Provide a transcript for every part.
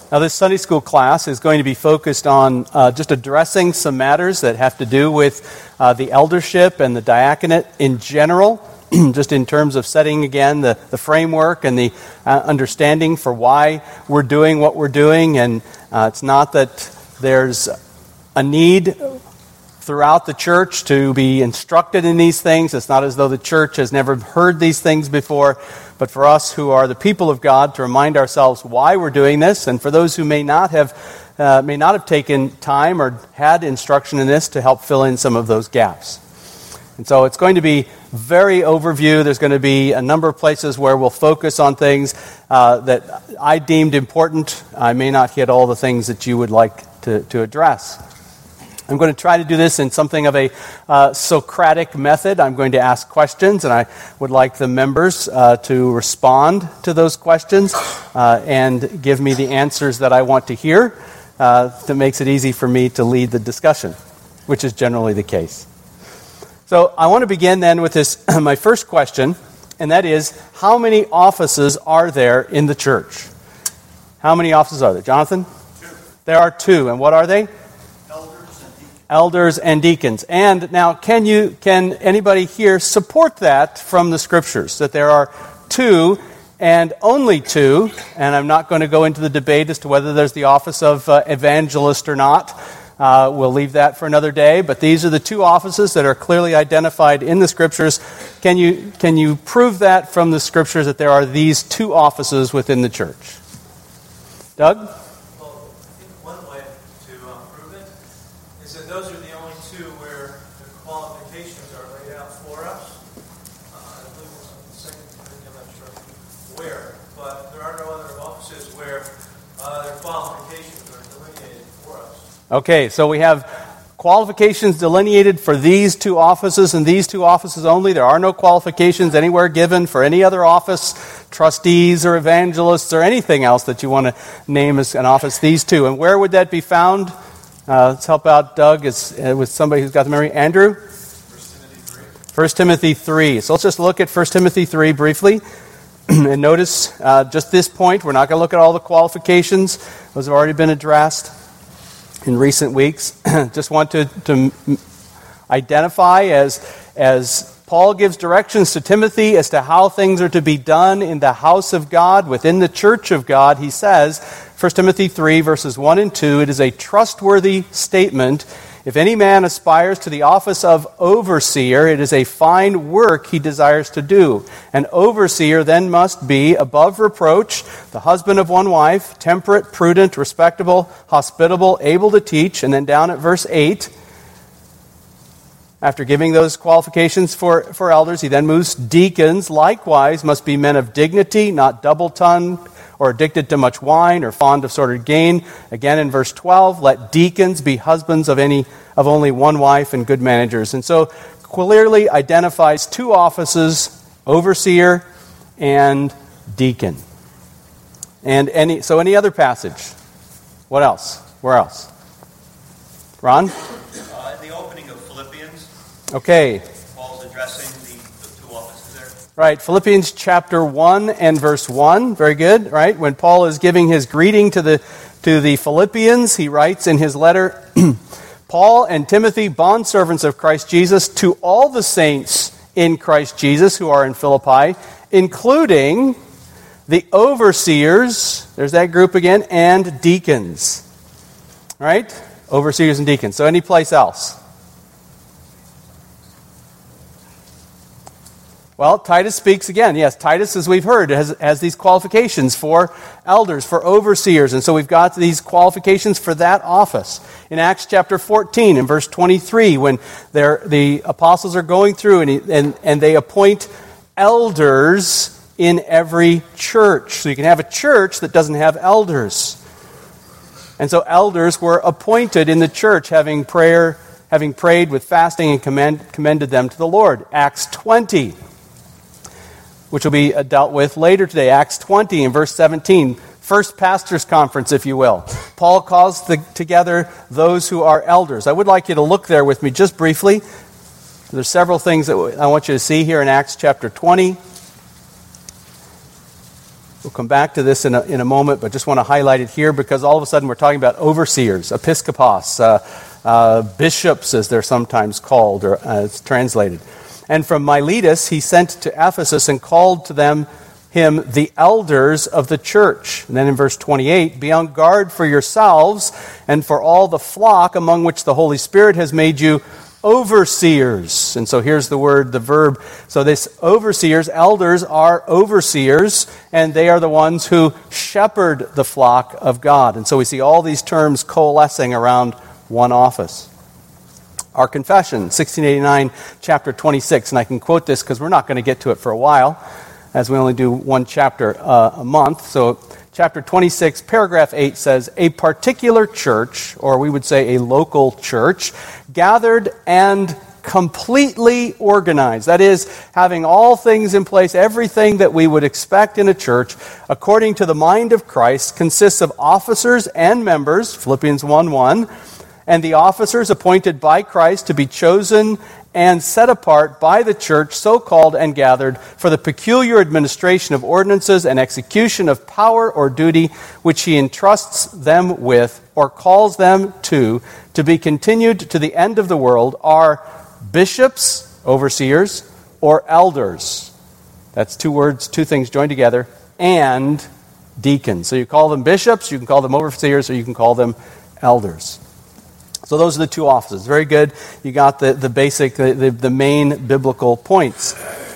Now, this Sunday school class is going to be focused on just addressing some matters that have to do with the eldership and the diaconate in general, just in terms of setting, again, the framework and the understanding for why we're doing what we're doing. And it's not that there's a need throughout the church to be instructed in these things. It's not as though the church has never heard these things before, but for us who are the people of God to remind ourselves why we're doing this, and for those who may not have taken time or had instruction in this to help fill in some of those gaps. And so it's going to be very overview. There's going to be a number of places where we'll focus on things that I deemed important. I may not hit all the things that you would like to address. I'm going to try to do this in something of a Socratic method. I'm going to ask questions, and I would like the members to respond to those questions and give me the answers that I want to hear. That makes it easy for me to lead the discussion, which is generally the case. So I want to begin then with this, my first question, and that is, how many offices are there in the church? How many offices are there? Jonathan? 2. There are 2, and what are they? Elders and deacons. And now, can anybody here support that from the Scriptures, that there are 2 and only 2, and I'm not going to go into the debate as to whether there's the office of evangelist or not. We'll leave that for another day, but these are the 2 offices that are clearly identified in the Scriptures. Can you prove that from the Scriptures that there are these 2 offices within the church? Doug? Those are the only 2 where the qualifications are laid out for us. I believe it's on the second page, I'm not sure where, but there are no other offices where their qualifications are delineated for us. Okay, so we have qualifications delineated for these 2 offices and these 2 offices only. There are no qualifications anywhere given for any other office, trustees or evangelists or anything else that you want to name as an office, these 2. And where would that be found? Let's help out Doug with somebody who's got the memory. Andrew? 1 Timothy 3. 1 Timothy 3. So let's just look at 1 Timothy 3 briefly. And notice just this point. We're not going to look at all the qualifications. Those have already been addressed in recent weeks. Just want to identify as Paul gives directions to Timothy as to how things are to be done in the house of God, within the church of God. He says, 1 Timothy 3, verses 1 and 2, it is a trustworthy statement. If any man aspires to the office of overseer, it is a fine work he desires to do. An overseer then must be above reproach, the husband of one wife, temperate, prudent, respectable, hospitable, able to teach. And then down at verse 8, after giving those qualifications for elders, he then moves deacons. Likewise, must be men of dignity, not double-tongued, or addicted to much wine, or fond of sordid gain. Again, in verse 12, let deacons be husbands of only one wife and good managers. And so clearly identifies 2 offices, overseer and deacon. And any other passage? What else? Where else? Ron? The opening of Philippians. Okay. Paul's addressing the 2 offices there. Right, Philippians chapter 1 and verse 1. Very good, right? When Paul is giving his greeting to the Philippians, he writes in his letter, Paul and Timothy, bondservants of Christ Jesus, to all the saints in Christ Jesus who are in Philippi, including the overseers, there's that group again, and deacons. All right? Overseers and deacons. So any place else? Well, Titus speaks again. Yes, Titus, as we've heard, has these qualifications for elders, for overseers. And so we've got these qualifications for that office. In Acts chapter 14, in verse 23, when the apostles are going through and they appoint elders in every church. So you can have a church that doesn't have elders. And so elders were appointed in the church, having prayed with fasting and commended them to the Lord. Acts 20. Which will be dealt with later today. Acts 20 and verse 17. First pastors' conference, if you will. Paul calls together those who are elders. I would like you to look there with me just briefly. There's several things that I want you to see here in Acts chapter 20. We'll come back to this in a moment, but just want to highlight it here because all of a sudden we're talking about overseers, episkopos, bishops as they're sometimes called or as translated. And from Miletus he sent to Ephesus and called to him the elders of the church. And then in verse 28, be on guard for yourselves and for all the flock among which the Holy Spirit has made you overseers. And so here's the verb. So this overseers, elders are overseers, and they are the ones who shepherd the flock of God. And so we see all these terms coalescing around one office. Our confession, 1689, chapter 26, and I can quote this because we're not going to get to it for a while, as we only do one chapter a month. So chapter 26, paragraph 8 says, a particular church, or we would say a local church, gathered and completely organized. That is, having all things in place, everything that we would expect in a church, according to the mind of Christ, consists of officers and members, Philippians 1:1, and the officers appointed by Christ to be chosen and set apart by the church, so called and gathered, for the peculiar administration of ordinances and execution of power or duty which he entrusts them with or calls them to be continued to the end of the world, are bishops, overseers, or elders. That's two words, two things joined together, and deacons. So you call them bishops, you can call them overseers, or you can call them elders. So those are the two offices. Very good. You got the basic, the main biblical points.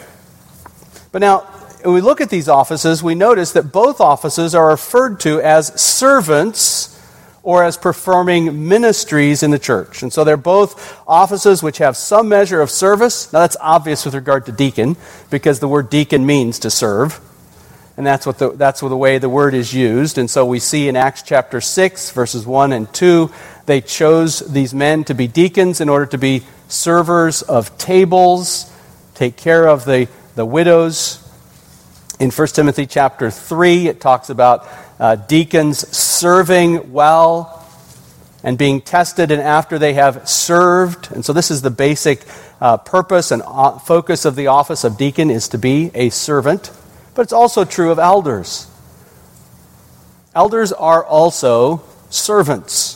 But now, when we look at these offices, we notice that both offices are referred to as servants or as performing ministries in the church. And so they're both offices which have some measure of service. Now that's obvious with regard to deacon, because the word deacon means to serve. And that's the way the word is used. And so we see in Acts chapter 6, verses 1 and 2, they chose these men to be deacons in order to be servers of tables, take care of the widows. In 1 Timothy chapter 3, it talks about deacons serving well and being tested, and after they have served. And so this is the basic purpose and focus of the office of deacon, is to be a servant. But it's also true of elders. Elders are also servants.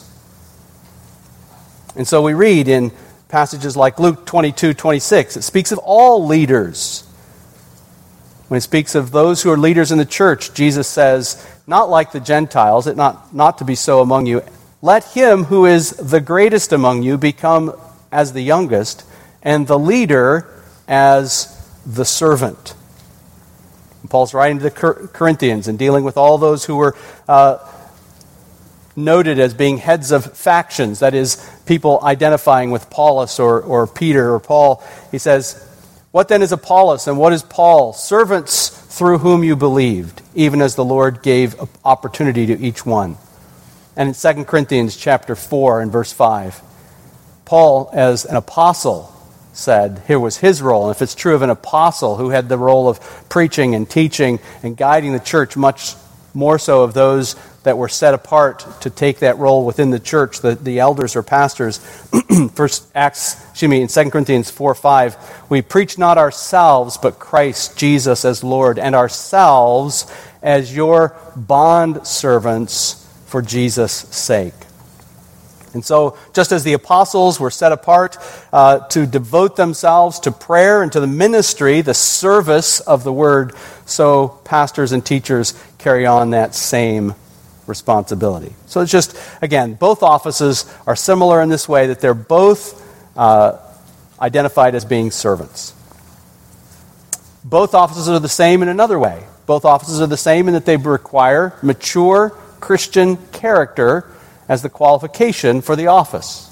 And so we read in passages like Luke 22:26, it speaks of all leaders. When it speaks of those who are leaders in the church, Jesus says, not like the Gentiles, it not to be so among you. Let him who is the greatest among you become as the youngest, and the leader as the servant. And Paul's writing to the Corinthians and dealing with all those who were noted as being heads of factions, that is, people identifying with Apollos or Peter or Paul. He says, what then is Apollos and what is Paul? Servants through whom you believed, even as the Lord gave opportunity to each one. And in 2 Corinthians chapter 4 and verse 5, Paul, as an apostle, said here was his role. And if it's true of an apostle who had the role of preaching and teaching and guiding the church, much more so of those that were set apart to take that role within the church, the elders or pastors. In 2 Corinthians 4:5, we preach not ourselves, but Christ Jesus as Lord, and ourselves as your bond servants for Jesus' sake. And so, just as the apostles were set apart to devote themselves to prayer and to the ministry, the service of the word, so pastors and teachers carry on that same responsibility. So it's just, again, both offices are similar in this way, that they're both identified as being servants. Both offices are the same in another way. Both offices are the same in that they require mature Christian character as the qualification for the office.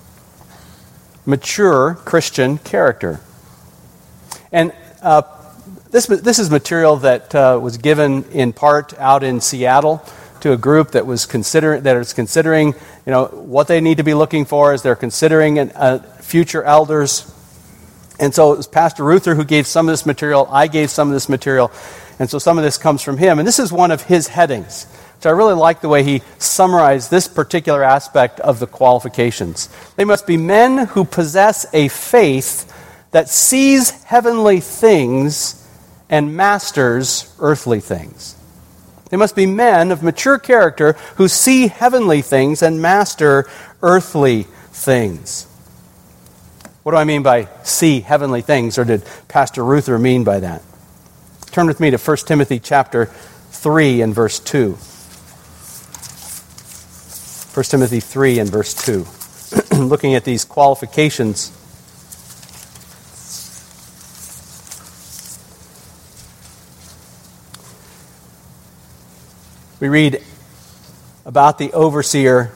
Mature Christian character. And this is material that was given in part out in Seattle to a group that is considering, what they need to be looking for as they're considering future elders. And so it was Pastor Ruther who gave some of this material. I gave some of this material. And so some of this comes from him. And this is one of his headings. So I really like the way he summarized this particular aspect of the qualifications. They must be men who possess a faith that sees heavenly things and masters earthly things. They must be men of mature character who see heavenly things and master earthly things. What do I mean by see heavenly things, or did Pastor Ruther mean by that? Turn with me to 1 Timothy chapter 3 and verse 2. 1 Timothy 3 and verse 2. Looking at these qualifications. We read about the overseer.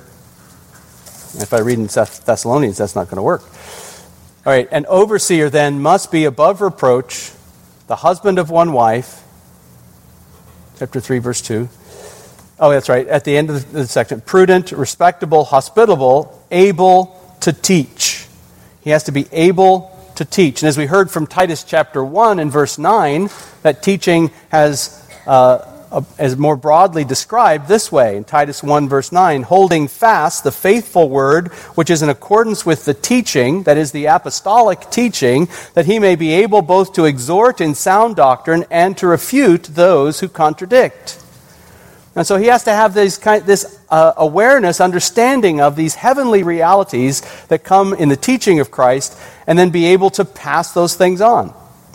If I read in Thessalonians, that's not going to work. All right, an overseer then must be above reproach, the husband of one wife. Chapter 3, verse 2. Oh, that's right, at the end of the section. Prudent, respectable, hospitable, able to teach. He has to be able to teach. And as we heard from Titus chapter 1 and verse 9, that teaching has as more broadly described this way in Titus 1 verse 9, holding fast the faithful word which is in accordance with the teaching, that is the apostolic teaching, that he may be able both to exhort in sound doctrine and to refute those who contradict. And so he has to have this awareness, understanding of these heavenly realities that come in the teaching of Christ, and then be able to pass those things on.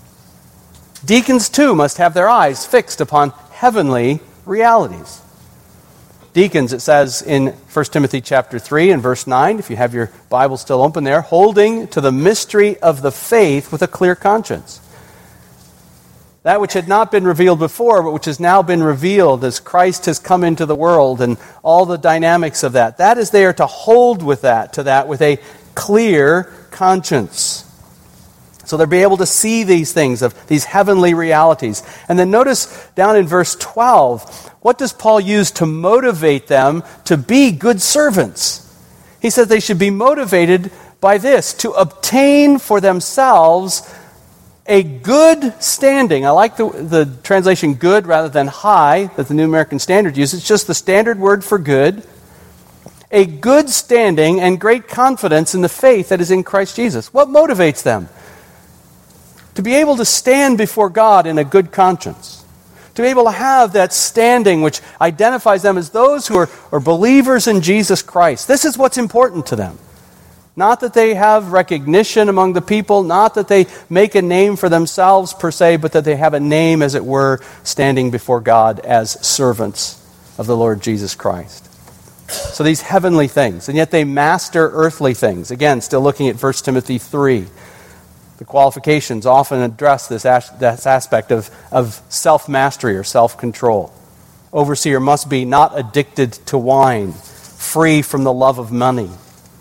Deacons too must have their eyes fixed upon heavenly realities. Deacons, it says in 1 Timothy chapter 3 and verse 9, if you have your Bible still open there, holding to the mystery of the faith with a clear conscience. That which had not been revealed before, but which has now been revealed as Christ has come into the world and all the dynamics of that. That is there to hold with that, with a clear conscience. So they'll be able to see these things, of these heavenly realities. And then notice down in verse 12, what does Paul use to motivate them to be good servants? He says they should be motivated by this, to obtain for themselves a good standing. I like the translation good rather than high that the New American Standard uses. It's just the standard word for good. A good standing and great confidence in the faith that is in Christ Jesus. What motivates them? To be able to stand before God in a good conscience. To be able to have that standing which identifies them as those who are believers in Jesus Christ. This is what's important to them. Not that they have recognition among the people, not that they make a name for themselves per se, but that they have a name, as it were, standing before God as servants of the Lord Jesus Christ. So these heavenly things, and yet they master earthly things. Again, still looking at 1 Timothy 3. The qualifications often address this aspect of self-mastery or self-control. Overseer must be not addicted to wine, free from the love of money.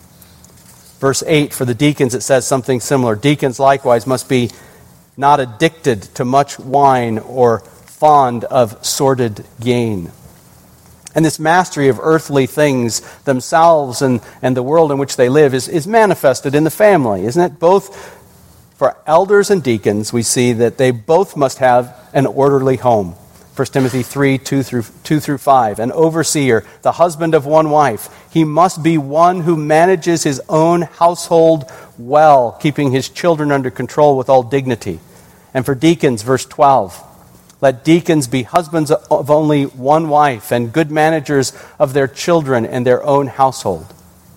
Verse 8, for the deacons it says something similar. Deacons likewise must be not addicted to much wine or fond of sordid gain. And this mastery of earthly things themselves and the world in which they live is manifested in the family, isn't it? Both for elders and deacons, we see that they both must have an orderly home. 1 Timothy 3, 2 through 5. An overseer, the husband of one wife, he must be one who manages his own household well, keeping his children under control with all dignity. And for deacons, verse 12, let deacons be husbands of only one wife and good managers of their children and their own household.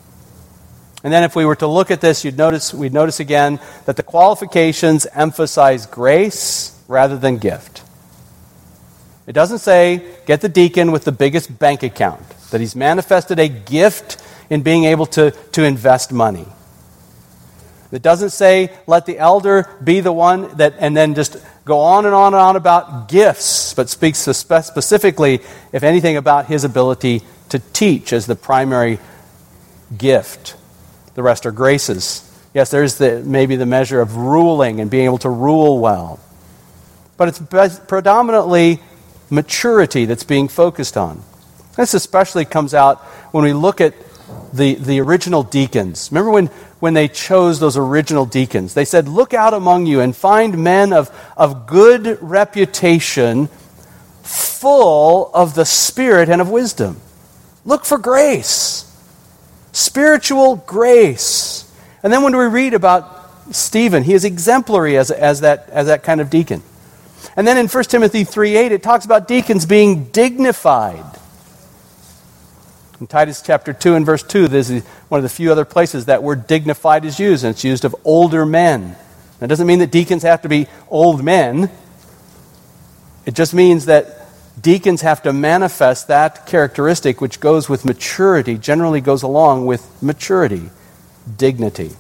And then if we were to look at this, we'd notice again that the qualifications emphasize grace rather than gift. It doesn't say, get the deacon with the biggest bank account, that he's manifested a gift in being able to invest money. It doesn't say, let the elder be the one that, and then just go on and on and on about gifts, but speaks specifically, if anything, about his ability to teach as the primary gift. The rest are graces. Yes, there's maybe the measure of ruling and being able to rule well. But it's predominantly maturity that's being focused on. This especially comes out when we look at the original deacons. Remember when they chose those original deacons? They said, look out among you and find men of good reputation, full of the Spirit and of wisdom. Look for grace. Spiritual grace. And then when we read about Stephen, he is exemplary as that kind of deacon. And then in 1 Timothy 3:8, it talks about deacons being dignified. In Titus chapter 2 and verse 2, this is one of the few other places that word dignified is used, and it's used of older men. That doesn't mean that deacons have to be old men. It just means that deacons have to manifest that characteristic which goes with maturity, generally goes along with maturity, dignity.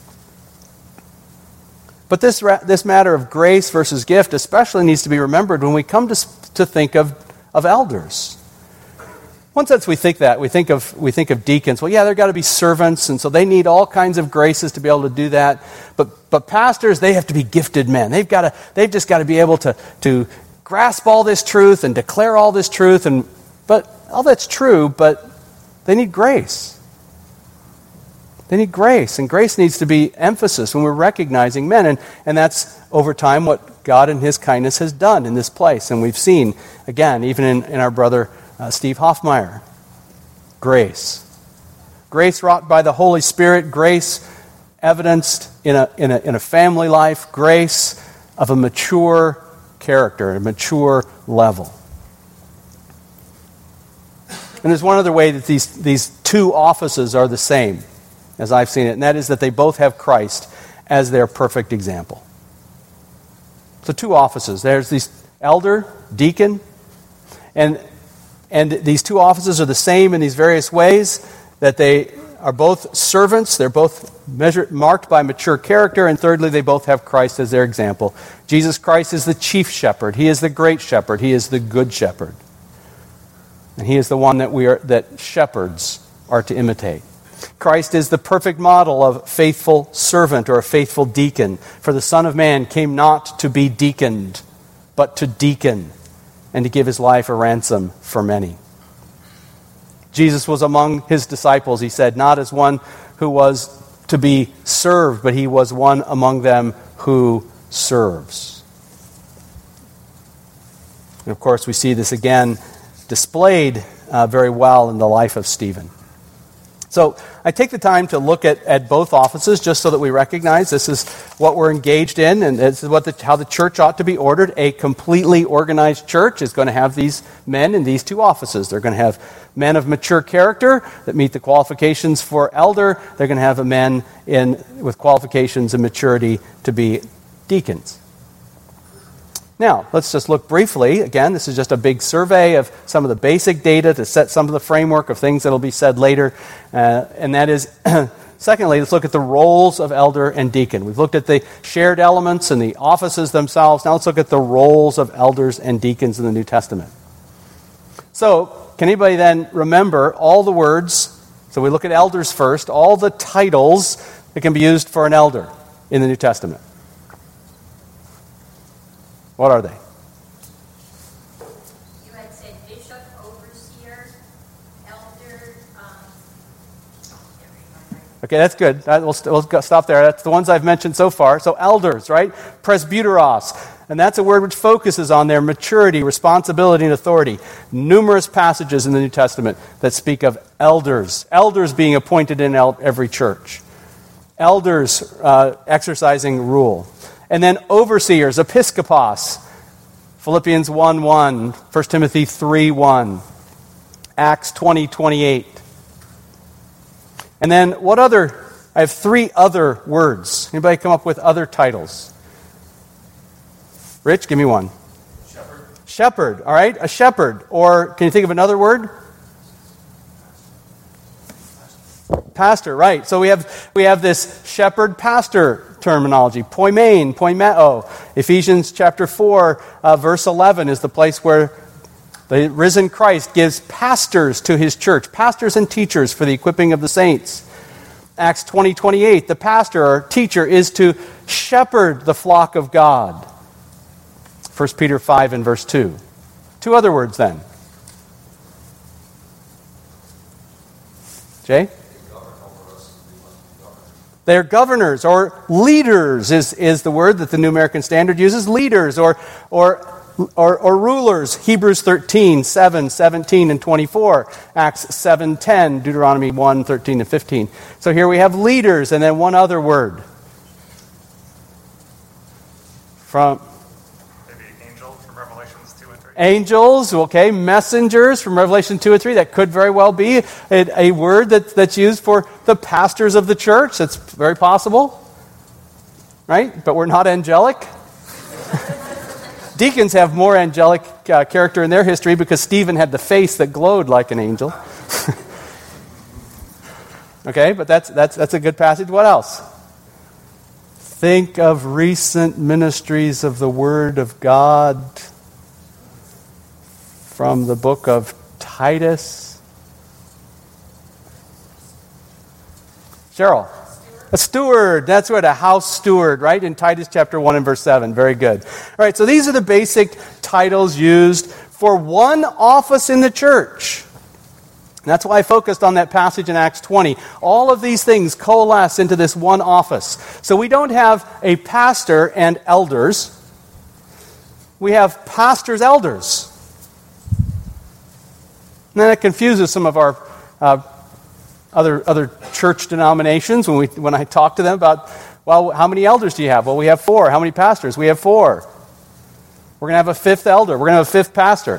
But this matter of grace versus gift especially needs to be remembered when we come to think of elders. One sense we think of deacons. Well, yeah, they've got to be servants, and so they need all kinds of graces to be able to do that. But pastors, they have to be gifted men. They've just got to be able to grasp all this truth and declare all this truth. But all that's true, but they need grace. They need grace, and grace needs to be emphasis when we're recognizing men, and that's over time what God in His kindness has done in this place. And we've seen, again, even in our brother Steve Hoffmeyer, grace. Grace wrought by the Holy Spirit, grace evidenced in a family life, grace of a mature character, a mature level. And there's one other way that these two offices are the same, as I've seen it, and that is that they both have Christ as their perfect example. So two offices. There's these elder, deacon, and these two offices are the same in these various ways, that they are both servants, they're both marked by mature character, and thirdly, they both have Christ as their example. Jesus Christ is the chief shepherd. He is the great shepherd. He is the good shepherd. And He is the one that shepherds are to imitate. Christ is the perfect model of faithful servant or a faithful deacon. For the Son of Man came not to be deaconed, but to deacon, and to give His life a ransom for many. Jesus was among His disciples, He said, not as one who was to be served, but He was one among them who serves. And of course, we see this again displayed very well in the life of Stephen. So I take the time to look at both offices just so that we recognize this is what we're engaged in, and this is how the church ought to be ordered. A completely organized church is going to have these men in these two offices. They're going to have men of mature character that meet the qualifications for elder. They're going to have men with qualifications and maturity to be deacons. Now, let's just look briefly. Again, this is just a big survey of some of the basic data to set some of the framework of things that will be said later. And that is, secondly, let's look at the roles of elder and deacon. We've looked at the shared elements and the offices themselves. Now let's look at the roles of elders and deacons in the New Testament. So, can anybody then remember all the words? So we look at elders first, all the titles that can be used for an elder in the New Testament. What are they? You had said bishop, overseer, elder. Okay, that's good. We'll stop there. That's the ones I've mentioned so far. So elders, right? Presbyteros. And that's a word which focuses on their maturity, responsibility, and authority. Numerous passages in the New Testament that speak of elders. Elders being appointed in every church. Elders exercising rule. And then overseers, episkopos, Philippians 1:1, 1 Timothy 3:1, Acts 20:28. And then what other? I have three other words. Anybody come up with other titles? Rich, give me one. Shepherd. Shepherd, all right? A shepherd. Or can you think of another word? Pastor, right. So we have this shepherd-pastor terminology. Poimeo. Ephesians chapter 4, verse 11 is the place where the risen Christ gives pastors to His church, pastors and teachers for the equipping of the saints. Acts 20:28, the pastor or teacher is to shepherd the flock of God. 1 Peter 5 and verse 2. Two other words then. Jay? They're governors, or leaders is the word that the New American Standard uses. Leaders or rulers. Hebrews 13, 7, 17, and 24. Acts 7:10, Deuteronomy 1, 13, and 15. So here we have leaders, and then one other word. Maybe angel from Angels, okay, messengers from Revelation 2 and 3. That could very well be a word that's used for the pastors of the church. That's very possible, right? But we're not angelic. Deacons have more angelic character in their history because Stephen had the face that glowed like an angel. Okay, but that's a good passage. What else? Think of recent ministries of the Word of God from the book of Titus. Cheryl. A steward. That's what, a house steward, right? In Titus chapter 1 and verse 7. Very good. All right, so these are the basic titles used for one office in the church. And that's why I focused on that passage in Acts 20. All of these things coalesce into this one office. So we don't have a pastor and elders. We have pastors, elders. And then it confuses some of our other church denominations when I talk to them about, well, how many elders do you have? Well, we have 4. How many pastors? We have 4. We're going to have a 5th elder. We're going to have a 5th pastor.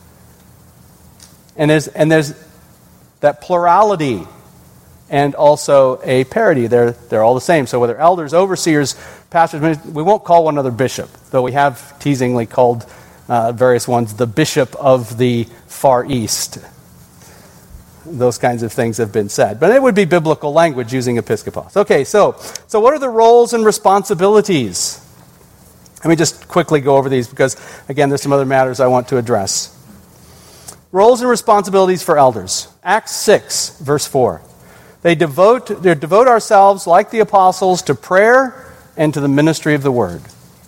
And there's that plurality and also a parity. They're all the same. So whether elders, overseers, pastors, we won't call one another bishop, though we have teasingly called various ones the bishop of the Far East. Those kinds of things have been said. But it would be biblical language using episkopos. Okay, so what are the roles and responsibilities? Let me just quickly go over these because, again, there's some other matters I want to address. Roles and responsibilities for elders. Acts 6, verse 4. They devote ourselves, like the apostles, to prayer and to the ministry of the word.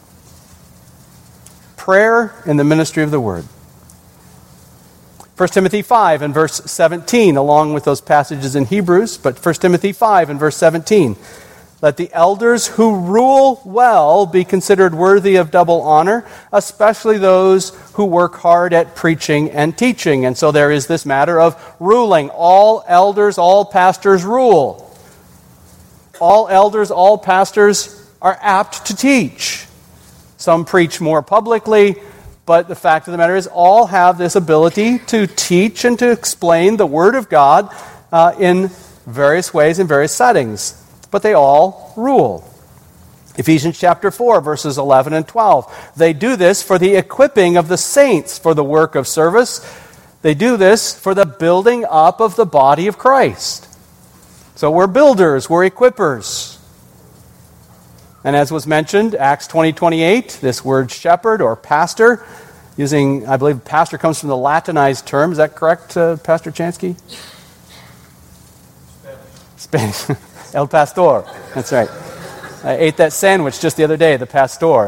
Prayer and the ministry of the word. 1 Timothy 5 and verse 17, along with those passages in Hebrews, but 1 Timothy 5 and verse 17. Let the elders who rule well be considered worthy of double honor, especially those who work hard at preaching and teaching. And so there is this matter of ruling. All elders, all pastors rule. All elders, all pastors are apt to teach. Some preach more publicly, but the fact of the matter is all have this ability to teach and to explain the Word of God in various ways, in various settings. But they all rule. Ephesians chapter 4, verses 11 and 12. They do this for the equipping of the saints for the work of service. They do this for the building up of the body of Christ. So we're builders, we're equippers. And as was mentioned, Acts 20:28, this word shepherd or pastor, I believe pastor comes from the Latinized term. Is that correct, Pastor Chansky? Spanish. El pastor. That's right. I ate that sandwich just the other day, the pastor.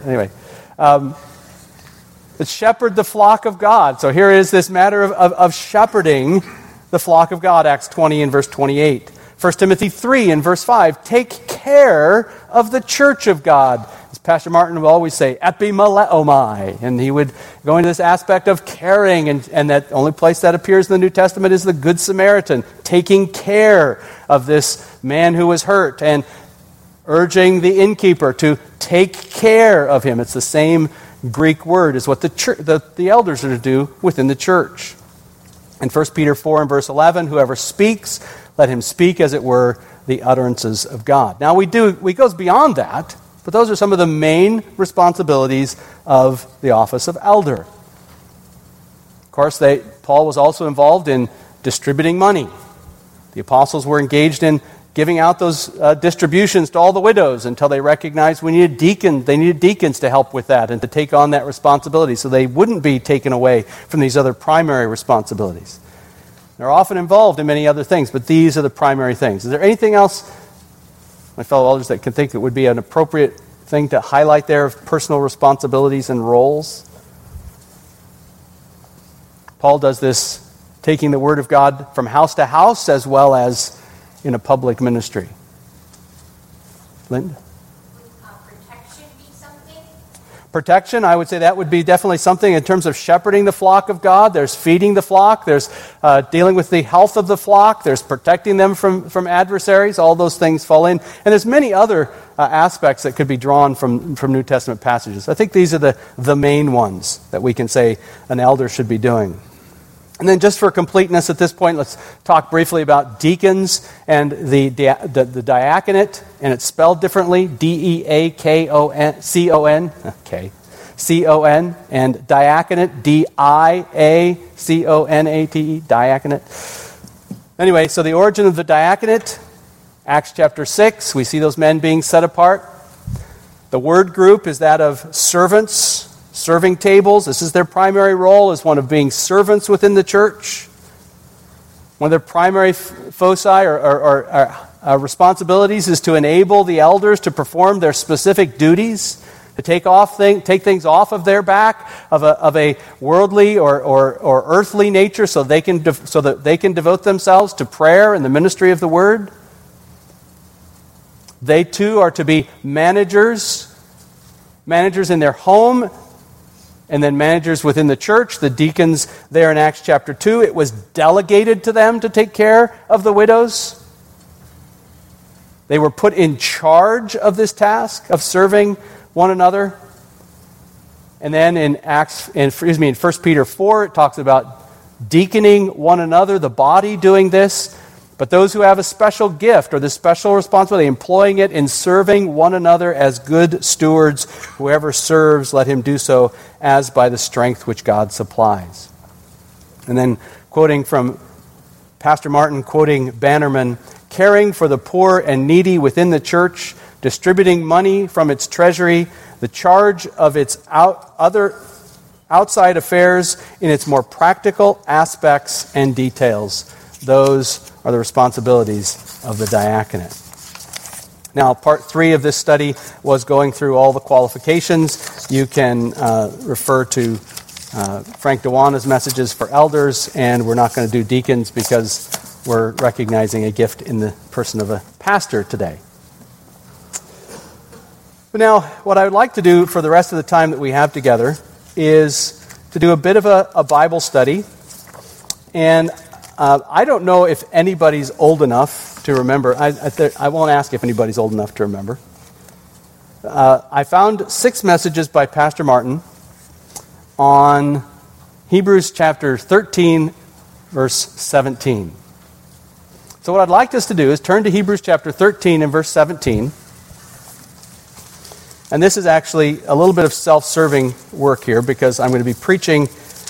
It's shepherd the flock of God. So here is this matter of shepherding the flock of God, Acts 20 and verse 28. 1 Timothy 3 and verse 5, take care of the church of God. As Pastor Martin would always say, epimeleomai. And he would go into this aspect of caring, and that only place that appears in the New Testament is the Good Samaritan, taking care of this man who was hurt and urging the innkeeper to take care of him. It's the same Greek word as what the elders are to do within the church. In 1 Peter 4 and verse 11, whoever speaks, let him speak, as it were, the utterances of God. Now, we goes beyond that, but those are some of the main responsibilities of the office of elder. Of course, Paul was also involved in distributing money. The apostles were engaged in giving out those distributions to all the widows until they recognized they needed deacons to help with that and to take on that responsibility so they wouldn't be taken away from these other primary responsibilities. They're often involved in many other things, but these are the primary things. Is there anything else, my fellow elders, that can think it would be an appropriate thing to highlight there of personal responsibilities and roles? Paul does this taking the Word of God from house to house as well as in a public ministry. Linda? Would protection be something? Protection, I would say that would be definitely something in terms of shepherding the flock of God. There's feeding the flock. There's dealing with the health of the flock. There's protecting them from adversaries. All those things fall in. And there's many other aspects that could be drawn from New Testament passages. I think these are the main ones that we can say an elder should be doing. And then just for completeness at this point, let's talk briefly about deacons and the diaconate, and it's spelled differently, D-E-A-K-O-N, okay, C-O-N, and diaconate, D-I-A-C-O-N-A-T-E, diaconate. Anyway, so the origin of the diaconate, Acts chapter 6, we see those men being set apart. The word group is that of servants, serving tables. This is their primary role, as one of being servants within the church. One of their primary foci or responsibilities is to enable the elders to perform their specific duties, to take things off of their back of a worldly or earthly nature, so that they can devote themselves to prayer and the ministry of the word. They too are to be managers in their home, and then managers within the church. The deacons there in Acts chapter 2, it was delegated to them to take care of the widows. They were put in charge of this task of serving one another. And then in 1 Peter 4, it talks about deaconing one another, the body doing this. But those who have a special gift or the special responsibility, employing it in serving one another as good stewards, whoever serves, let him do so as by the strength which God supplies. And then quoting from Pastor Martin, quoting Bannerman, caring for the poor and needy within the church, distributing money from its treasury, the charge of its other outside affairs in its more practical aspects and details. Those are the responsibilities of the diaconate. Now, part 3 of this study was going through all the qualifications. You can refer to Frank Dewana's messages for elders, and we're not going to do deacons because we're recognizing a gift in the person of a pastor today. But now, what I would like to do for the rest of the time that we have together is to do a bit of a Bible study. And I don't know if anybody's old enough to remember. I won't ask if anybody's old enough to remember. I found 6 messages by Pastor Martin on Hebrews chapter 13, verse 17. So what I'd like us to do is turn to Hebrews chapter 13 and verse 17. And this is actually a little bit of self-serving work here, because I'm going to be preaching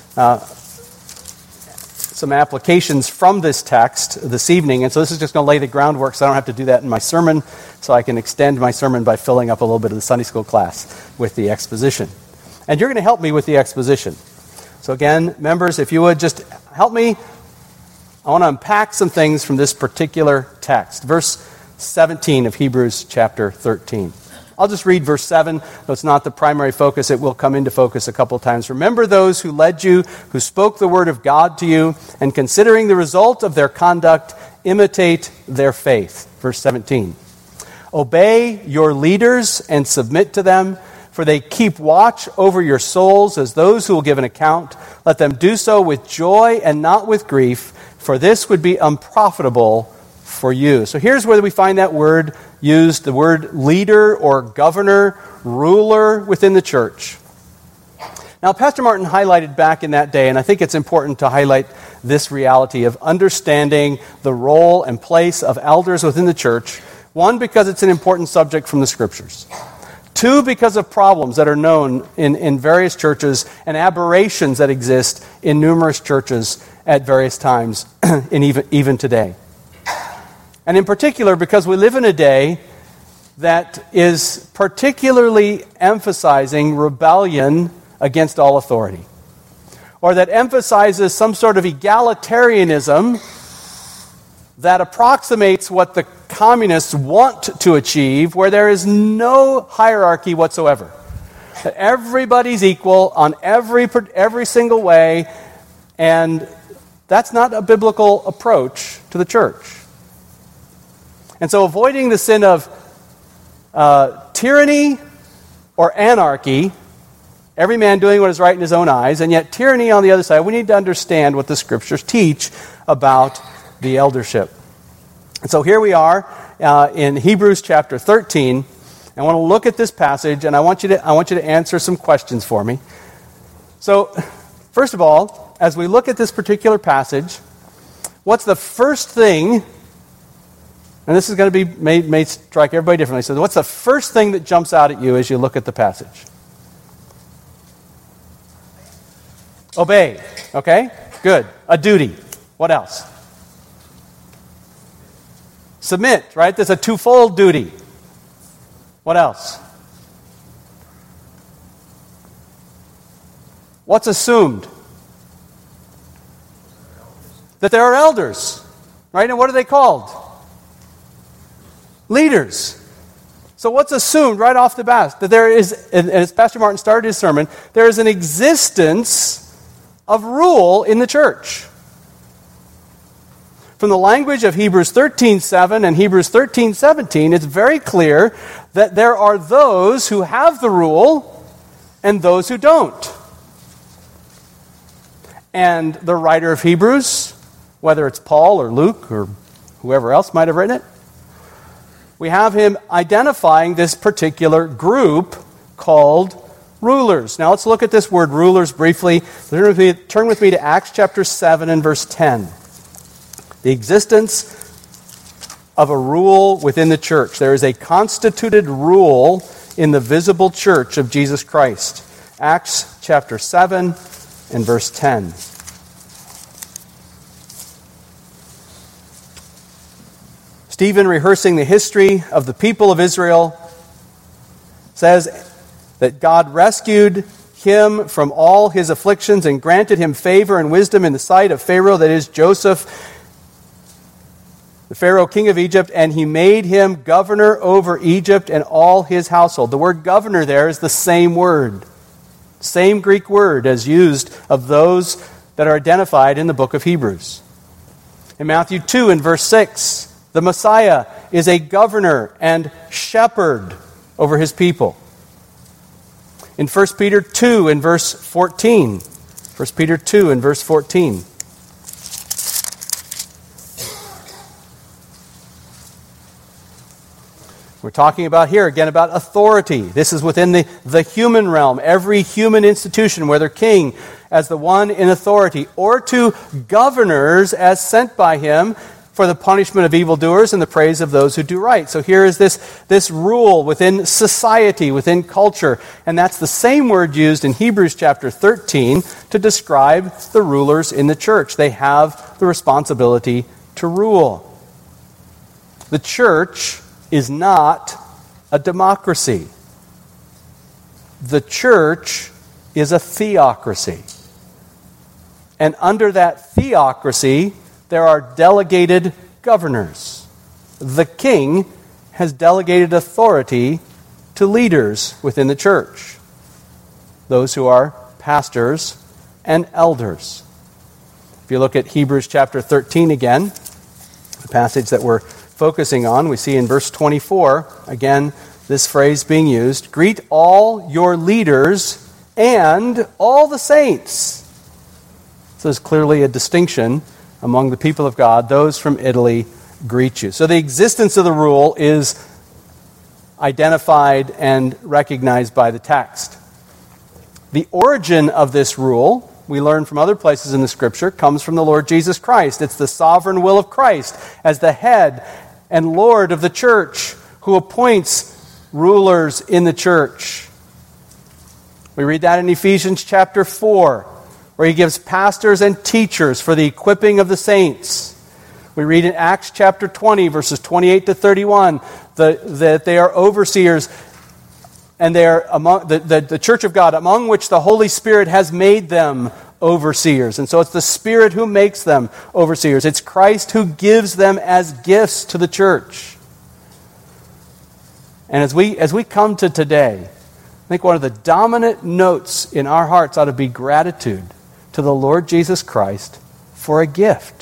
some applications from this text this evening, and so this is just going to lay the groundwork so I don't have to do that in my sermon, so I can extend my sermon by filling up a little bit of the Sunday school class with the exposition. And you're going to help me with the exposition. So again, members, if you would just help me, I want to unpack some things from this particular text. Verse 17 of Hebrews chapter 13. I'll just read verse 7, though it's not the primary focus. It will come into focus a couple of times. Remember those who led you, who spoke the word of God to you, and considering the result of their conduct, imitate their faith. Verse 17. Obey your leaders and submit to them, for they keep watch over your souls as those who will give an account. Let them do so with joy and not with grief, for this would be unprofitable for you. So here's where we find that word used, the word leader or governor, ruler within the church. Now, Pastor Martin highlighted back in that day, and I think it's important to highlight this reality of understanding the role and place of elders within the church. 1, because it's an important subject from the Scriptures. 2, because of problems that are known in various churches and aberrations that exist in numerous churches at various times, and even today. And in particular, because we live in a day that is particularly emphasizing rebellion against all authority, or that emphasizes some sort of egalitarianism that approximates what the communists want to achieve, where there is no hierarchy whatsoever. That everybody's equal on every single way, and that's not a biblical approach to the church. And so avoiding the sin of tyranny or anarchy every man doing what is right in his own eyes, and yet tyranny on the other side. We need to understand what the Scriptures teach about the eldership. And so here we are in Hebrews chapter 13. I want to look at this passage, and I want you to answer some questions for me. So, first of all, as we look at this particular passage, what's the first thing, and this is going to be may strike everybody differently, so what's the first thing that jumps out at you as you look at the passage? Obey. Okay? Good. A duty. What else? Submit, right? There's a twofold duty. What else? What's assumed? That there are elders, right? And what are they called? Leaders. So what's assumed right off the bat? That there is, and as Pastor Martin started his sermon, there is an existence of rule in the church. From the language of Hebrews 13:7 and Hebrews 13:17, it's very clear that there are those who have the rule and those who don't. And the writer of Hebrews, whether it's Paul or Luke or whoever else might have written it, we have him identifying this particular group called rulers. Now let's look at this word rulers briefly. Turn with me to Acts chapter 7 and verse 10. The existence of a rule within the church. There is a constituted rule in the visible church of Jesus Christ. Acts chapter 7 and verse 10. Stephen, rehearsing the history of the people of Israel, says that God rescued him from all his afflictions and granted him favor and wisdom in the sight of Pharaoh, that is Joseph, the Pharaoh king of Egypt, and he made him governor over Egypt and all his household. The word governor there is the same word, same Greek word as used of those that are identified in the book of Hebrews. In Matthew 2 and verse 6, the Messiah is a governor and shepherd over his people. In 1 Peter 2 and verse 14, 1 Peter 2 and verse 14, we're talking about here again about authority. This is within the human realm. Every human institution, whether king as the one in authority, or to governors as sent by him for the punishment of evildoers and the praise of those who do right. So here is this rule within society, within culture. And that's the same word used in Hebrews chapter 13 to describe the rulers in the church. They have the responsibility to rule. The church is not a democracy. The church is a theocracy. And under that theocracy, there are delegated governors. The king has delegated authority to leaders within the church, those who are pastors and elders. If you look at Hebrews chapter 13 again, the passage that we're focusing on, we see in verse 24, again, this phrase being used, greet all your leaders and all the saints. So there's clearly a distinction among the people of God. Those from Italy greet you. So the existence of the rule is identified and recognized by the text. The origin of this rule, we learn from other places in the Scripture, comes from the Lord Jesus Christ. It's the sovereign will of Christ as the head and Lord of the church who appoints rulers in the church. We read that in Ephesians chapter 4, where he gives pastors and teachers for the equipping of the saints. We read in Acts chapter 20, verses 28 to 31, that they are overseers and they are among the church of God, among which the Holy Spirit has made them overseers. And so it's the Spirit who makes them overseers. It's Christ who gives them as gifts to the church. And as we come to today, I think one of the dominant notes in our hearts ought to be gratitude to the Lord Jesus Christ for a gift.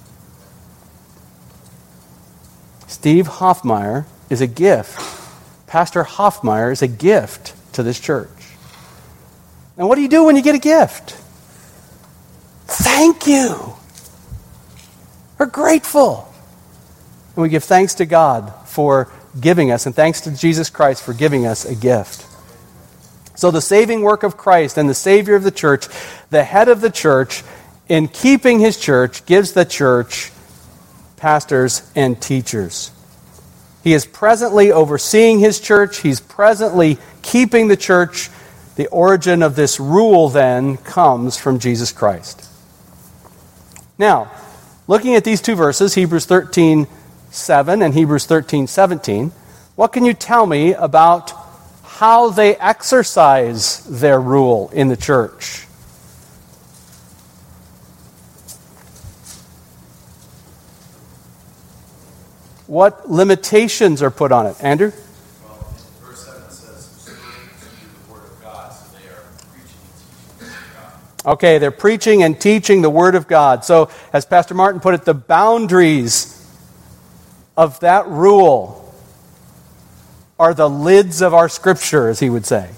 Steve Hoffmeyer is a gift. Pastor Hoffmeyer is a gift to this church. And what do you do when you get a gift? Thank you. We're grateful. And we give thanks to God for giving us, and thanks to Jesus Christ for giving us a gift. So the saving work of Christ and the Savior of the church, the head of the church, in keeping his church, gives the church pastors and teachers. He is presently overseeing his church. He's presently keeping the church. The origin of this rule then comes from Jesus Christ. Now, looking at these two verses, Hebrews 13:7 and Hebrews 13:17, what can you tell me about how they exercise their rule in the church? What limitations are put on it? Andrew? Well, in verse 7 it says, "Serving to the word of God," so they are preaching and teaching the word of God. Okay, they're preaching and teaching the Word of God. So, as Pastor Martin put it, the boundaries of that rule are the lids of our Scripture, as he would say.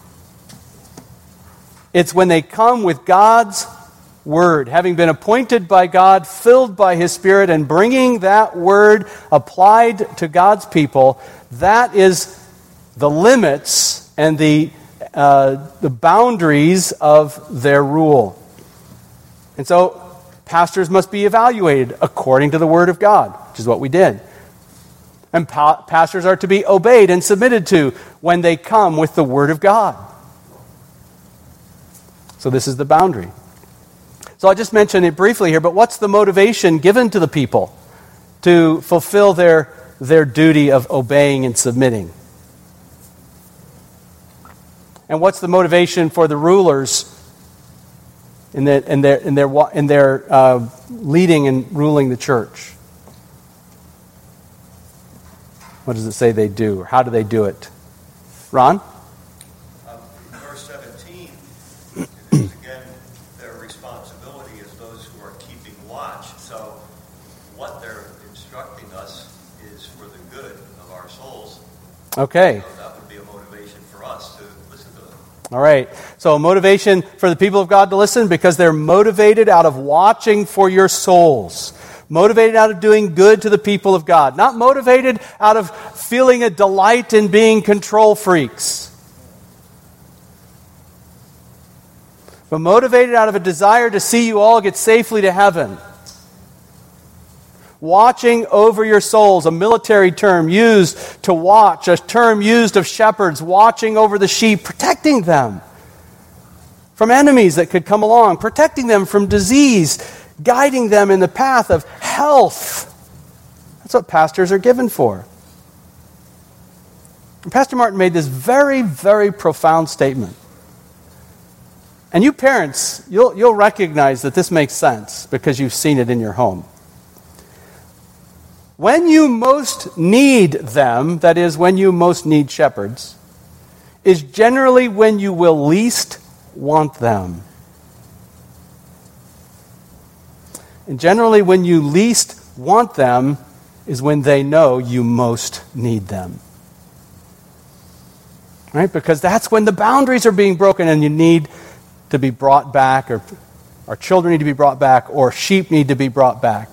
It's when they come with God's Word, having been appointed by God, filled by His Spirit, and bringing that Word applied to God's people, that is the limits and the boundaries of their rule. And so, pastors must be evaluated according to the Word of God, which is what we did. And pastors are to be obeyed and submitted to when they come with the Word of God. So this is the boundary. So I just mentioned it briefly here, but what's the motivation given to the people to fulfill their duty of obeying and submitting? And what's the motivation for the rulers in their leading and ruling the church? What does it say they do? Or how do they do it? Ron? In verse 17, it is again their responsibility as those who are keeping watch. So what they're instructing us is for the good of our souls. Okay. So that would be a motivation for us to listen to them. All right. So a motivation for the people of God to listen because they're motivated out of watching for your souls. Motivated out of doing good to the people of God. Not motivated out of feeling a delight in being control freaks. But motivated out of a desire to see you all get safely to heaven. Watching over your souls, a military term used to watch, a term used of shepherds, watching over the sheep, protecting them from enemies that could come along, protecting them from disease, guiding them in the path of health. That's what pastors are given for. And Pastor Martin made this very, very profound statement. And you parents, you'll recognize that this makes sense because you've seen it in your home. When you most need them, that is, when you most need shepherds, is generally when you will least want them. And generally when you least want them is when they know you most need them. Right? Because that's when the boundaries are being broken and you need to be brought back, or our children need to be brought back, or sheep need to be brought back.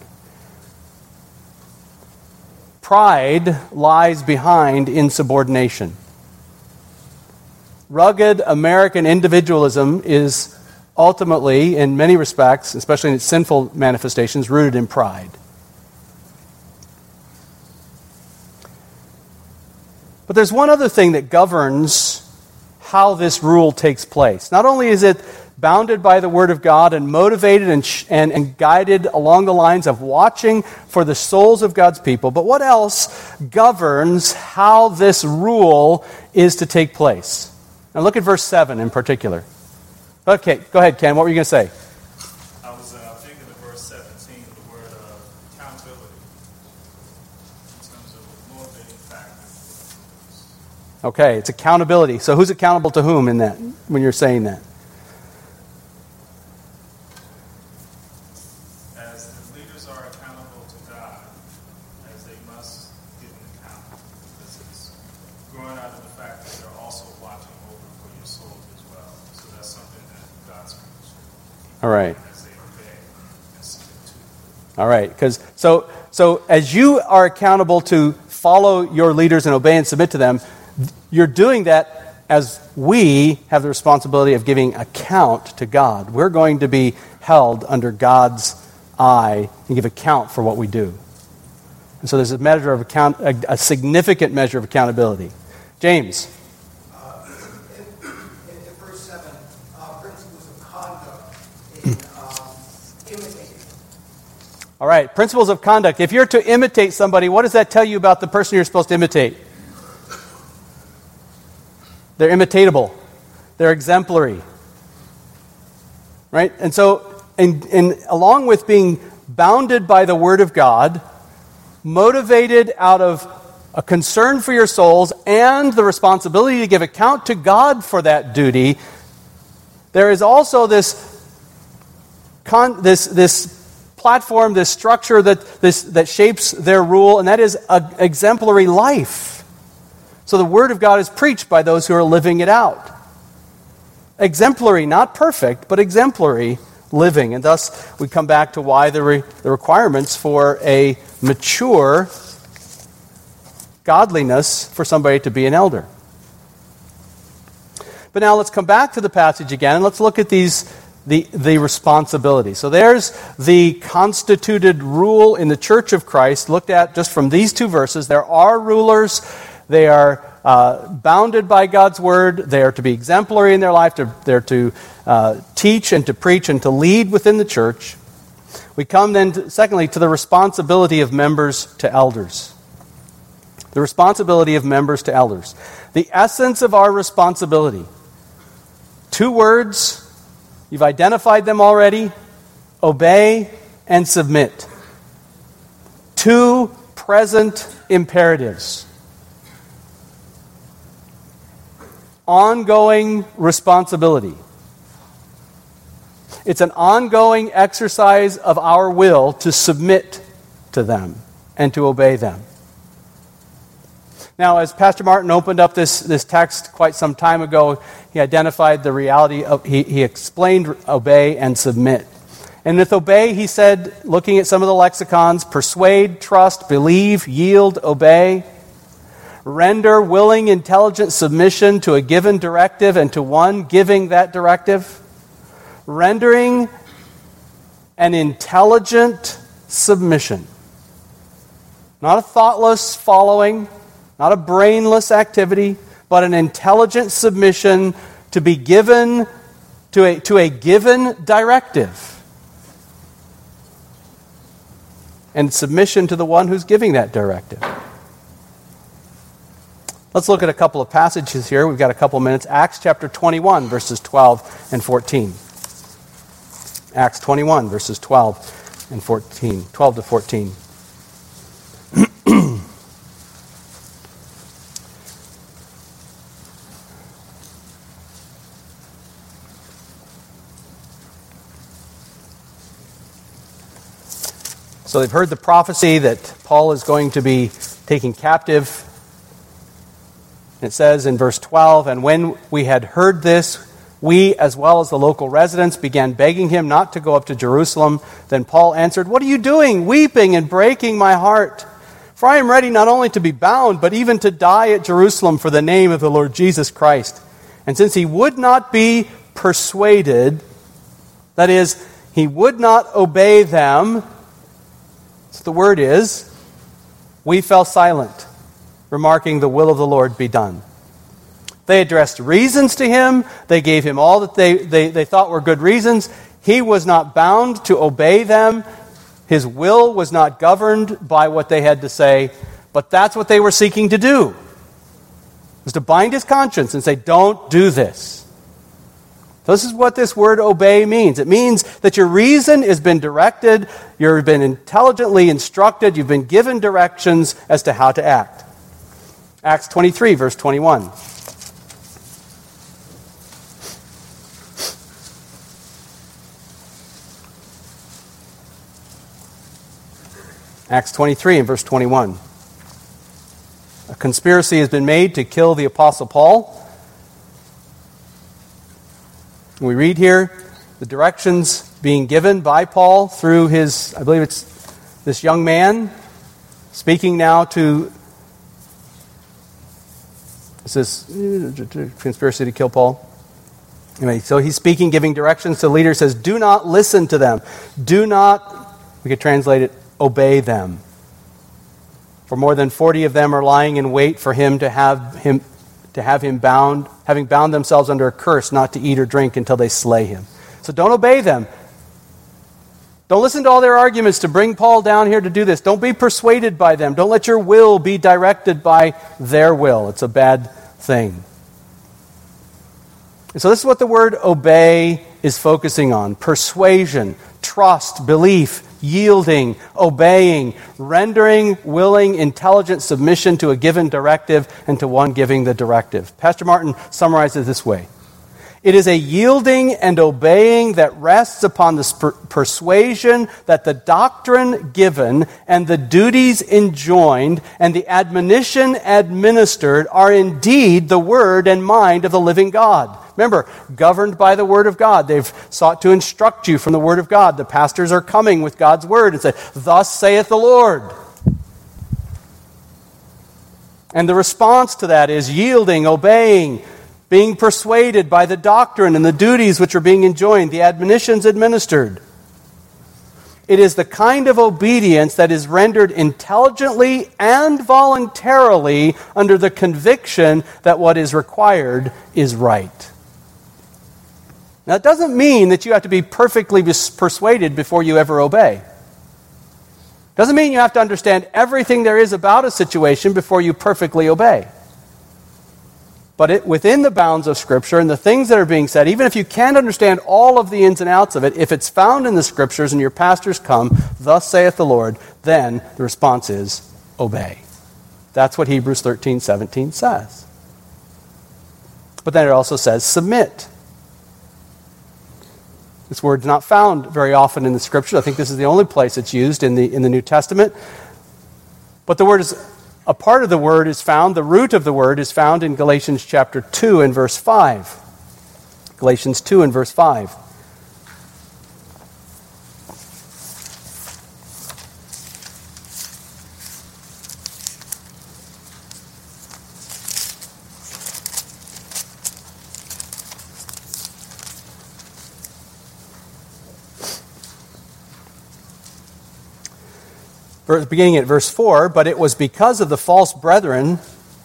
Pride lies behind insubordination. Rugged American individualism is ultimately, in many respects, especially in its sinful manifestations, rooted in pride. But there's one other thing that governs how this rule takes place. Not only is it bounded by the Word of God and motivated and guided along the lines of watching for the souls of God's people, but what else governs how this rule is to take place? Now look at verse 7 in particular. Okay, go ahead, Ken. What were you going to say? I was thinking of verse 17, the word accountability, in terms of motivating factors. Okay, it's accountability. So who's accountable to whom in that, when you're saying that? As the leaders are accountable to God, as they must give an account. This is growing out of the fact that they're also watching over for your souls as well. So that's something All right. as they obey and submit to. All right. Because so as you are accountable to follow your leaders and obey and submit to them, you're doing that as we have the responsibility of giving account to God. We're going to be held under God's eye and give account for what we do. And so there's a measure of a significant measure of accountability. James. In verse 7, principles of conduct in imitating. All right, principles of conduct. If you're to imitate somebody, what does that tell you about the person you're supposed to imitate? They're imitatable. They're exemplary. Right? And so, and along with being bounded by the Word of God, motivated out of a concern for your souls and the responsibility to give account to God for that duty, there is also this platform, this structure that shapes their rule, and that is an exemplary life. So the Word of God is preached by those who are living it out. Exemplary, not perfect, but exemplary living. And thus we come back to why the requirements for a mature godliness for somebody to be an elder. But now let's come back to the passage again, and let's look at the responsibility. So there's the constituted rule in the Church of Christ, looked at just from these two verses. There are rulers. They are bounded by God's Word. They are to be exemplary in their life. They're to teach and to preach and to lead within the church. We come then, secondly, to the responsibility of members to elders. The responsibility of members to elders. The essence of our responsibility. 2 words. You've identified them already. Obey and submit. 2 present imperatives. Ongoing responsibility. It's an ongoing exercise of our will to submit to them and to obey them. Now, as Pastor Martin opened up this text quite some time ago, he identified the reality of, he explained obey and submit. And with obey, he said, looking at some of the lexicons, persuade, trust, believe, yield, obey. Render willing, intelligent submission to a given directive and to one giving that directive. Rendering an intelligent submission. Not a thoughtless following, not a brainless activity, but an intelligent submission to be given to a given directive. And submission to the one who's giving that directive. Let's look at a couple of passages here. We've got a couple of minutes. Acts chapter 21, verses 12 and 14. Acts 21, verses 12 and 14. 12 to 14. So they've heard the prophecy that Paul is going to be taken captive. It says in verse 12, and when we had heard this, we, as well as the local residents, began begging him not to go up to Jerusalem. Then Paul answered, what are you doing, weeping and breaking my heart? For I am ready not only to be bound, but even to die at Jerusalem for the name of the Lord Jesus Christ. And since he would not be persuaded, that is, he would not obey them, so the word is, we fell silent, remarking, the will of the Lord be done. They addressed reasons to him. They gave him all that they thought were good reasons. He was not bound to obey them. His will was not governed by what they had to say. But that's what they were seeking to do. Was to bind his conscience and say, don't do this. This is what this word obey means. It means that your reason has been directed, you've been intelligently instructed, you've been given directions as to how to act. Acts 23, verse 21. Acts 23 and verse 21. A conspiracy has been made to kill the Apostle Paul. We read here the directions being given by Paul through his, I believe it's this young man, speaking now to, is this conspiracy to kill Paul? Anyway, so he's speaking, giving directions to the leader, says, do not listen to them. Do not, we could translate it, obey them. For more than 40 of them are lying in wait for him to have him bound, having bound themselves under a curse not to eat or drink until they slay him. So don't obey them. Don't listen to all their arguments to bring Paul down here to do this. Don't be persuaded by them. Don't let your will be directed by their will. It's a bad thing. And so this is what the word obey is focusing on. Persuasion, trust, belief, yielding, obeying, rendering willing, intelligent submission to a given directive and to one giving the directive. Pastor Martin summarizes it this way. It is a yielding and obeying that rests upon the persuasion that the doctrine given and the duties enjoined and the admonition administered are indeed the word and mind of the living God. Remember, governed by the Word of God. They've sought to instruct you from the Word of God. The pastors are coming with God's Word and say, thus saith the Lord. And the response to that is yielding, obeying, being persuaded by the doctrine and the duties which are being enjoined, the admonitions administered. It is the kind of obedience that is rendered intelligently and voluntarily under the conviction that what is required is right. Now, it doesn't mean that you have to be perfectly persuaded before you ever obey. It doesn't mean you have to understand everything there is about a situation before you perfectly obey. But within the bounds of Scripture and the things that are being said, even if you can't understand all of the ins and outs of it, if it's found in the Scriptures and your pastors come, thus saith the Lord, then the response is obey. That's what Hebrews 13:17 says. But then it also says submit. This word's not found very often in the Scriptures. I think this is the only place it's used in the New Testament. But the word is, a part of the word is found, the root of the word is found in Galatians chapter 2 and verse 5. Galatians 2 and verse 5. Beginning at verse 4, but it was because of the false brethren,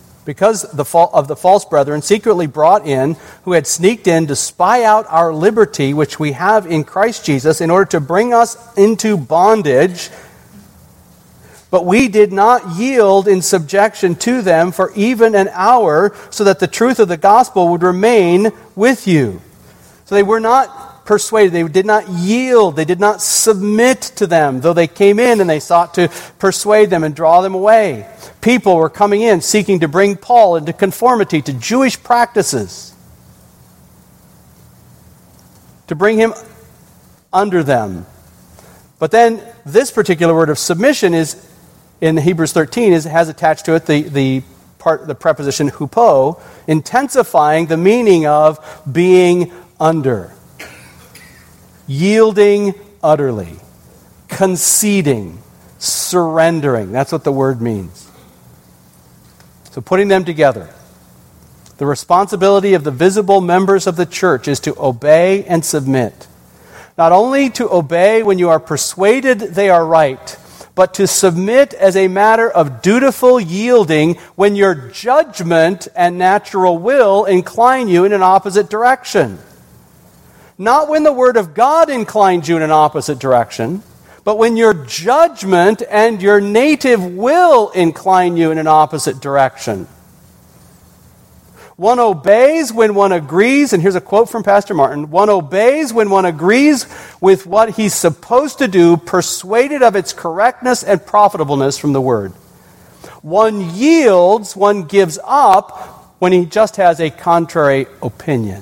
secretly brought in, who had sneaked in to spy out our liberty, which we have in Christ Jesus, in order to bring us into bondage. But we did not yield in subjection to them for even an hour, so that the truth of the gospel would remain with you. So they were not persuaded. They did not yield. They did not submit to them, though they came in and they sought to persuade them and draw them away. People were coming in seeking to bring Paul into conformity to Jewish practices, to bring him under them. But then this particular word of submission is in Hebrews 13 has attached to it the preposition hupo, intensifying the meaning of being under. Yielding utterly, conceding, surrendering. That's what the word means. So putting them together. The responsibility of the visible members of the church is to obey and submit. Not only to obey when you are persuaded they are right, but to submit as a matter of dutiful yielding when your judgment and natural will incline you in an opposite direction. Not when the Word of God inclines you in an opposite direction, but when your judgment and your native will incline you in an opposite direction. One obeys when one agrees, and here's a quote from Pastor Martin, one obeys when one agrees with what he's supposed to do, persuaded of its correctness and profitableness from the Word. One yields, one gives up when he just has a contrary opinion.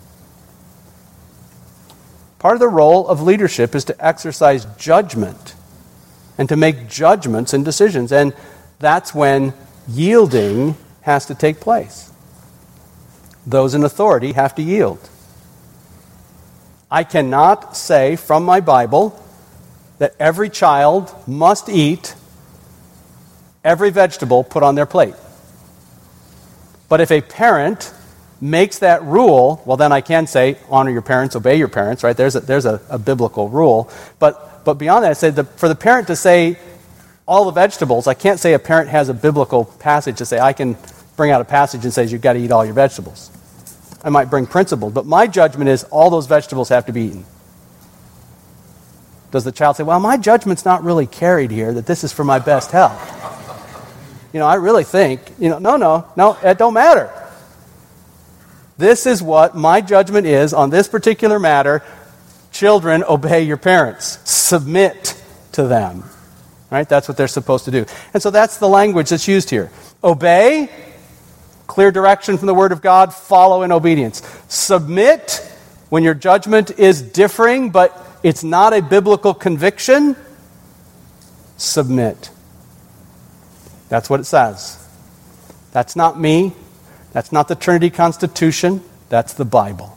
Part of the role of leadership is to exercise judgment and to make judgments and decisions. And that's when yielding has to take place. Those in authority have to yield. I cannot say from my Bible that every child must eat every vegetable put on their plate. But if a parent makes that rule, well, then I can say, honor your parents, obey your parents, right? There's a biblical rule. But beyond that, I say for the parent to say all the vegetables, I can't say a parent has a biblical passage to say, I can bring out a passage and says you've got to eat all your vegetables. I might bring principles, but my judgment is all those vegetables have to be eaten. Does the child say, well, my judgment's not really carried here, that this is for my best health? I really think, no, it don't matter. This is what my judgment is on this particular matter. Children, obey your parents. Submit to them. Right? That's what they're supposed to do. And so that's the language that's used here. Obey, clear direction from the Word of God, follow in obedience. Submit, when your judgment is differing, but it's not a biblical conviction, submit. That's what it says. That's not me. That's not the Trinity Constitution. That's the Bible.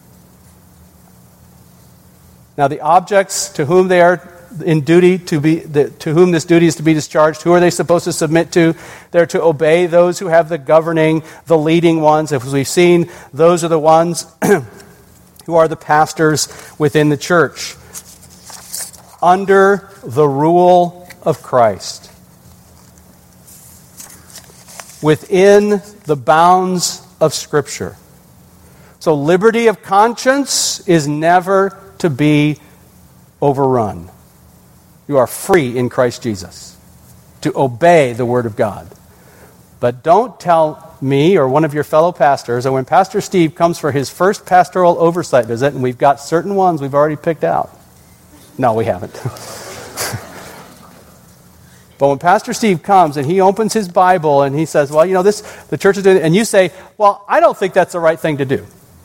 Now, the objects to whom they are in duty to whom this duty is to be discharged, who are they supposed to submit to? They're to obey those who have the governing, the leading ones. As we've seen, those are the ones who are the pastors within the church, under the rule of Christ, within the bounds of Scripture. So liberty of conscience is never to be overrun. You are free in Christ Jesus to obey the Word of God. But don't tell me or one of your fellow pastors, or when Pastor Steve comes for his first pastoral oversight visit, and we've got certain ones we've already picked out. No, we haven't. But when Pastor Steve comes and he opens his Bible and he says, well, the church is doing it, and you say, well, I don't think that's the right thing to do.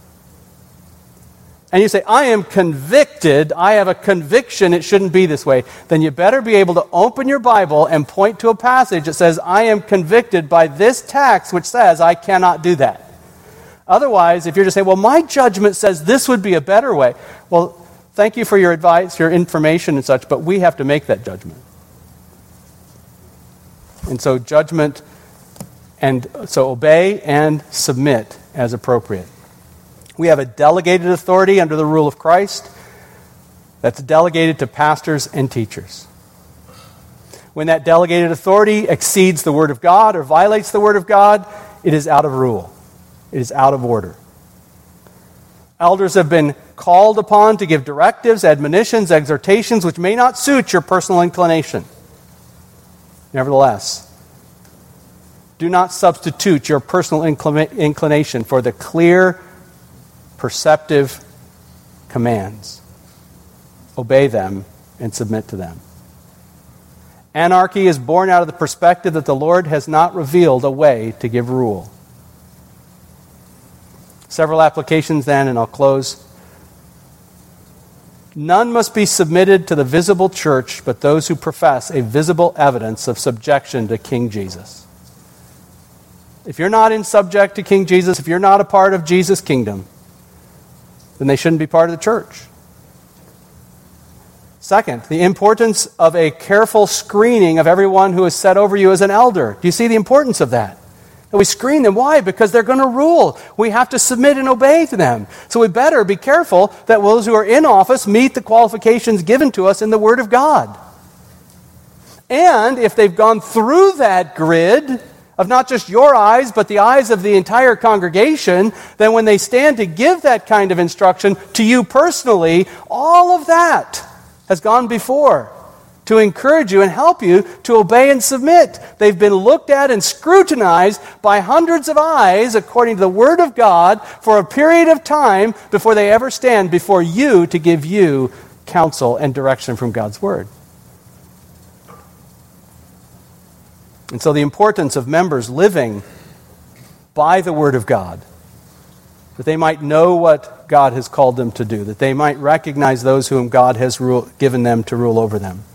And you say, I am convicted, I have a conviction it shouldn't be this way, then you better be able to open your Bible and point to a passage that says, I am convicted by this text which says I cannot do that. Otherwise, if you're just saying, well, my judgment says this would be a better way, well, thank you for your advice, your information and such, but we have to make that judgment. And so judgment, and so obey and submit as appropriate. We have a delegated authority under the rule of Christ that's delegated to pastors and teachers. When that delegated authority exceeds the Word of God or violates the Word of God, it is out of rule. It is out of order. Elders have been called upon to give directives, admonitions, exhortations which may not suit your personal inclination. Nevertheless, do not substitute your personal inclination for the clear, perceptive commands. Obey them and submit to them. Anarchy is born out of the perspective that the Lord has not revealed a way to give rule. Several applications then, and I'll close. None must be submitted to the visible church, but those who profess a visible evidence of subjection to King Jesus. If you're not in subject to King Jesus, if you're not a part of Jesus' kingdom, then they shouldn't be part of the church. Second, the importance of a careful screening of everyone who is set over you as an elder. Do you see the importance of that? And we screen them. Why? Because they're going to rule. We have to submit and obey to them. So we better be careful that those who are in office meet the qualifications given to us in the Word of God. And if they've gone through that grid of not just your eyes, but the eyes of the entire congregation, then when they stand to give that kind of instruction to you personally, all of that has gone before to encourage you and help you to obey and submit. They've been looked at and scrutinized by hundreds of eyes according to the Word of God for a period of time before they ever stand before you to give you counsel and direction from God's Word. And so the importance of members living by the Word of God, that they might know what God has called them to do, that they might recognize those whom God has given them to rule over them.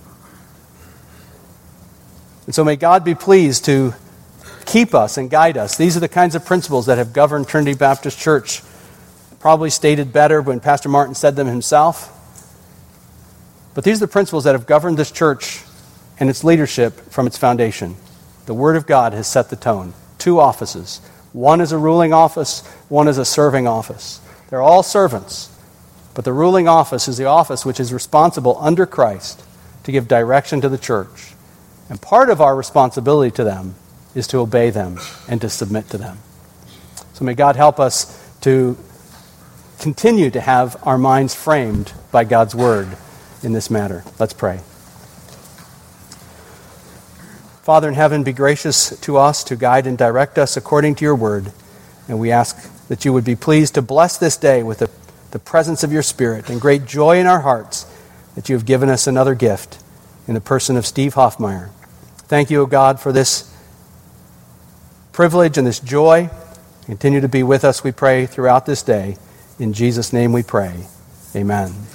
And so may God be pleased to keep us and guide us. These are the kinds of principles that have governed Trinity Baptist Church probably stated better when Pastor Martin said them himself. But these are the principles that have governed this church and its leadership from its foundation. The Word of God has set the tone. 2 offices. One is a ruling office, one is a serving office. They're all servants, but the ruling office is the office which is responsible under Christ to give direction to the church. And part of our responsibility to them is to obey them and to submit to them. So may God help us to continue to have our minds framed by God's Word in this matter. Let's pray. Father in heaven, be gracious to us to guide and direct us according to your word. And we ask that you would be pleased to bless this day with the presence of your Spirit and great joy in our hearts that you have given us another gift in the person of Steve Hoffmeyer. Thank you, O God, for this privilege and this joy. Continue to be with us, we pray, throughout this day. In Jesus' name we pray. Amen.